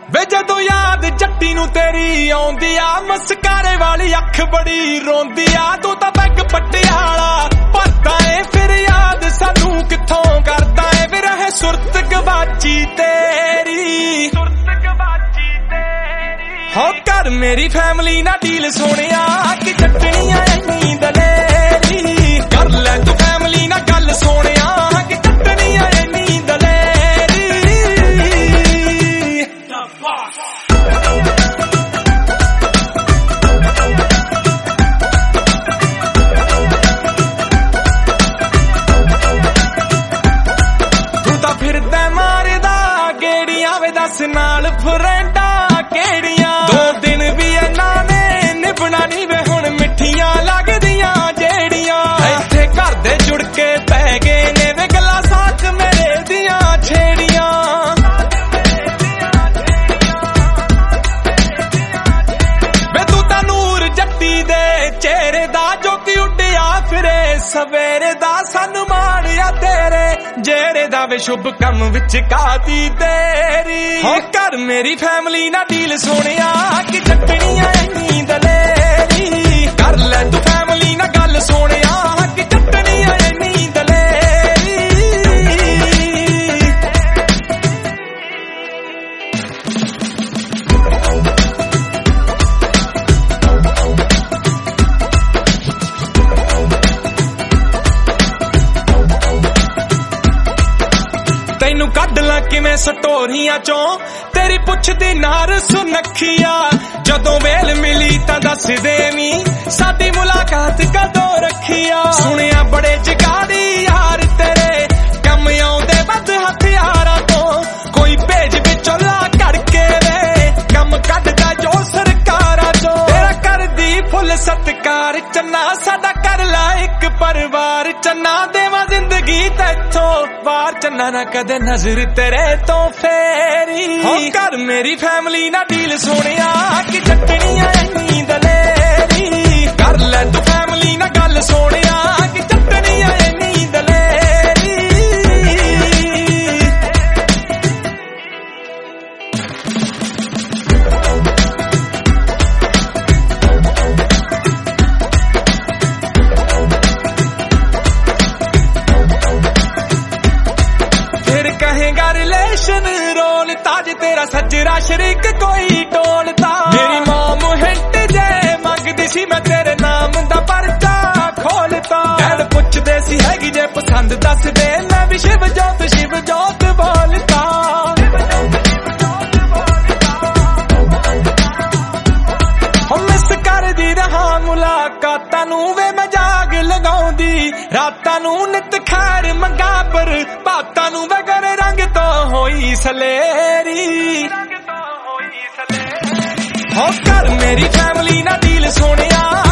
ਵੇ ਜਦੋਂ ਯਾਦ ਜੱਟੀ ਨੂੰ ਤੇਰੀ ਆਉਂਦੀ ਆ, ਮਸਕਾਰੇ ਵਾਲੀ ਅੱਖ ਬੜੀ ਰੋਂਦੀ ਆ। ਤੂੰ ਤਾਂ ਬੈਗ ਪਟਿਆਲਾ ਭਰਦਾ ਏ, ਫਿਰ ਯਾਦ ਸਾਨੂੰ ਕਿੱਥੋਂ ਕਰਦਾ ਏ। ਫਿਰ ਇਹ ਸੁਰਤ ਗਵਾਚੀ ਤੇਰੀ, ਹੋ ਕਰ ਮੇਰੀ ਫੈਮਿਲੀ ਨਾਲ ਡੀਲ ਸੋਹਣਿਆ, ਕਿ ਚੱਟਣੀਆਂ ਇੰਨੀ ਦਲੇਰੀ। ਕਰ ਲੈ ਤੂੰ ਫੈਮਿਲੀ ਨਾਲ ਗੱਲ ਸੋਹਣਿਆ, ਕਿ ਚੱਟਣੀਆਂ ਇੰਨੀ ਦਲੇਰੀ। ਤੂੰ ਤਾਂ ਫਿਰਦਾ ਮਾਰਦਾ ਗੇੜੀਆਂ ਵੇ, ਦੱਸ ਨਾਲ ਫਰੈਂਡਾਂ ਕਿਹੜੀਆਂ। 2 ਦਿਨ ਵੀ ਇਹਨਾਂ ਨੇ ਨਿਭਣਾ ਨੀ ਵੇ, ਹੁਣ ਮਿੱਠੀਆਂ ਲੱਗਦੀਆਂ ਜਿਹੜੀਆਂ। ਇੱਥੇ ਘਰ ਦੇ ਜੁੜ ਕੇ ਪੈ ਗਏ ਨੇ ਵੇ, ਗੱਲਾਂ ਸਾਥ ਮੇਰੇ ਦੀਆਂ ਛੇੜੀਆਂ। ਵੇ ਤੂੰ ਤਾਂ ਨੂਰ ਜੱਟੀ ਦੇ ਚਿਹਰੇ ਦਾ, ਜੋ ਕਿ ਉੱਡਿਆ ਫਿਰੇ ਸਵੇਰੇ ਦਾ। ਸਾਨੂੰ ਮਾਣਿਆ ਤੇਰੇ ਜਿਹੜੇ ਦਾ ਵੇ, ਸ਼ੁਭ ਕੰਮ ਵਿੱਚ ਕਾਦੀ ਤੇਰੀ। ਹੋ ਕਰ ਮੇਰੀ ਫੈਮਿਲੀ ਨਾਲ ਡੀਲ ਸੋਹਣਿਆ, ਕਿ ਚੱਟਣੀਆਂ ਇੰਨੀ ਦਲੇਰੀ। ਕਰ ਲੈ ਤੂੰ ਫੈਮਿਲੀ ਨਾਲ ਗੱਲ ਸੋਹਣਿਆ, ਕਿ ਚੱਟਣੀਆਂ ਇੰਨੀ ਦਲੇਰੀ। ਤੈਨੂੰ ਕੱਢ ਲਾਂ ਕਿਵੇਂ ਸਟੋਰੀਆਂ ਚੋਂ, ਤੇਰੀ ਪੁੱਛਦੀ ਨਾਰ ਸੁਨੱਖੀਆ। ਜਦੋਂ ਵੇਲ ਮਿਲੀ ਤਾਂ ਦੱਸ ਦੇਵੀਂ, ਸਾਡੀ ਮੁਲਾਕਾਤ ਕਦੋਂ ਰੱਖੀਆ। ਸੁਣਿਆ ਬੜੇ ਜਗਾੜੀ ਯਾਰ ਤੇਰੇ, ਕੰਮ ਆਉਂਦੇ ਵੱਧ ਹਥਿਆਰਾਂ ਤੋਂ। ਕੋਈ ਭੇਜ ਵਿਚੋਲਾ ਕਰਕੇ ਵੇ, ਕੰਮ ਕੱਢਦਾ ਜੋ ਸਰਕਾਰਾਂ ਤੋਂ। ਤੇਰਾ ਕਰਦੀ ਫੁੱਲ ਸਤਿਕਾਰ ਚੰਨਾ, ਸਾਡਾ ਕਰ ਲਾ ਇੱਕ ਪਰਿਵਾਰ ਚੰਨਾ। ਦੇਵਾਂ ਜ਼ਿੰਦਗੀ ਤੈਥੋਂ ਵਾਰ ਚੰਨਾ, ਨਾ ਕਦੇ ਨਜ਼ਰ ਤੇਰੇ ਤੋਂ ਫੇਰੀ। ਹੋ ਕਰ ਮੇਰੀ ਫੈਮਿਲੀ ਨਾਲ ਡੀਲ ਸੋਹਣਿਆ, ਕਿ ਚੱਟਣੀਆਂ ਇੰਨੀ ਦਲੇਰੀ। ਕਰ ਲੈ ਤੂੰ ਫੈਮਿਲੀ ਨਾਲ ਗੱਲ ਸੋਹਣਿਆ, ਕਿ ਚੱਟਣੀਆਂ ਇੰਨੀ ਦਲੇਰੀ। ਫਿਰ ਕਹੇਗਾ ਰਿਲੇਸ਼ਨ ਰੋਲ ਤਾਜ, ਤੇਰਾ ਸੱਜਰਾ ਸ਼ਰੀਕ ਕੋਈ ਟੋਲਦਾ। ਮੇਰੀ ਮੌਮ ਹਿੰਟ ਜੇ ਮੰਗਦੀ ਸੀ, ਮੈਂ ਤੇਰੇ ਨਾਮ ਦਾ ਪਰਚਾ ਖੋਲਤਾ। ਡੈਡ ਪੁੱਛਦੇ ਸੀ ਹੈਗੀ ਜੇ ਪਸੰਦ ਦੱਸ ਦੇ, ਮੈਂ ਵੀ ਸ਼ਿਵ ਜੋਤ ਬੋਲਤਾ। ਹੁਣ ਮਿਸ ਕਰਦੀ ਰਹਾ ਮੁਲਾਕਾਤਾਂ ਨੂੰ ਵੇ, ਮੈਂ ਜਾਗ ਲਗਾਉਂਦੀ ਰਾਤਾਂ ਨੂੰ। ਨਿਤ ਖੈਰ ਮੰਗਾ ਪਰ ਬਾਤਾਂ ਨੂੰ, ਵੇ ਗਰੇ ਰੰਗ ਤੋਂ ਹੋਈ ਸਲੇਰੀ। ਹੋ ਕਰ ਮੇਰੀ ਫੈਮਿਲੀ ਨਾਲ ਡੀਲ ਸੋਹਣਿਆ,